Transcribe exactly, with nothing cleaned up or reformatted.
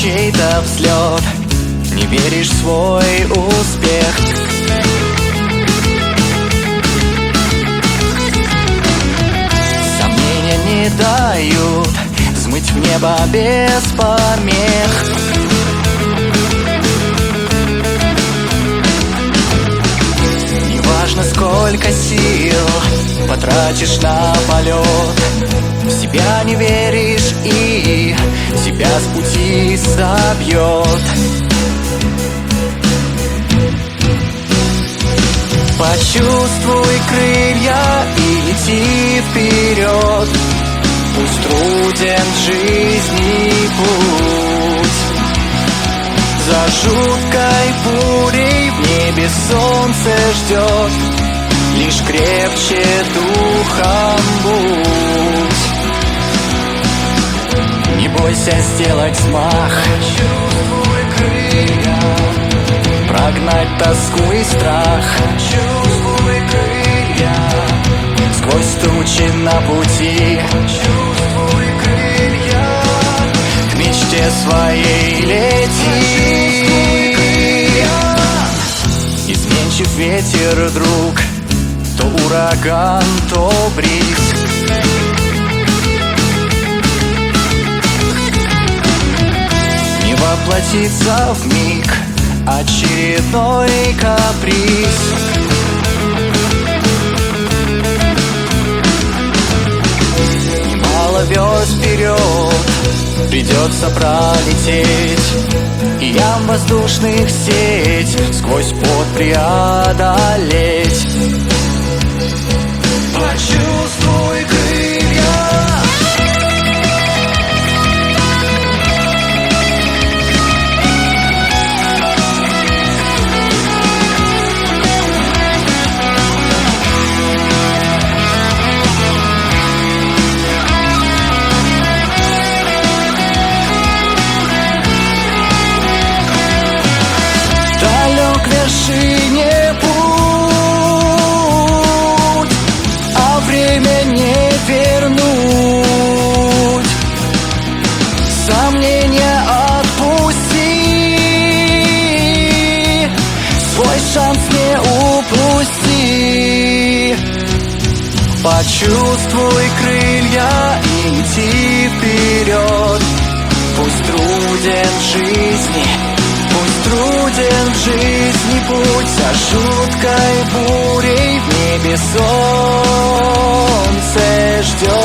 чей-то взлет, не веришь в свой успех. Сомнения не дают взмыть в небо без помех. Неважно, сколько сил потратишь на полет, в себя не веришь и тебя с пути собьет. Почувствуй крылья и лети вперед, пусть труден жизни путь. За жуткой бурей в небе солнце ждет, лишь крепче духом будь. Не бойся сделать взмах, чувствуй крылья, прогнать тоску и страх. Чувствуй крылья, сквозь тучи на пути. Чувствуй крылья, к мечте своей лети. Изменчив ветер, друг, то ураган, то бриз. Не воплотится вмиг очередной каприз. Немало верст вперед придется пролететь, и ям воздушных сеть сквозь пот преодолеть. Почувствуй крылья. Далек вершине путь, а время не вернуть. Сомнения отпусти, свой шанс не упусти. Почувствуй крылья и лети вперед, пусть труден в жизни, пусть труден в жизни путь. За жуткой бурей в небе солнце ждет.